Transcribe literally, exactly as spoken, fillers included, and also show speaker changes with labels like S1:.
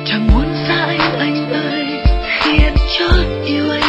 S1: chẳng muốn xa anh anh ơi, khi em chót yêu anh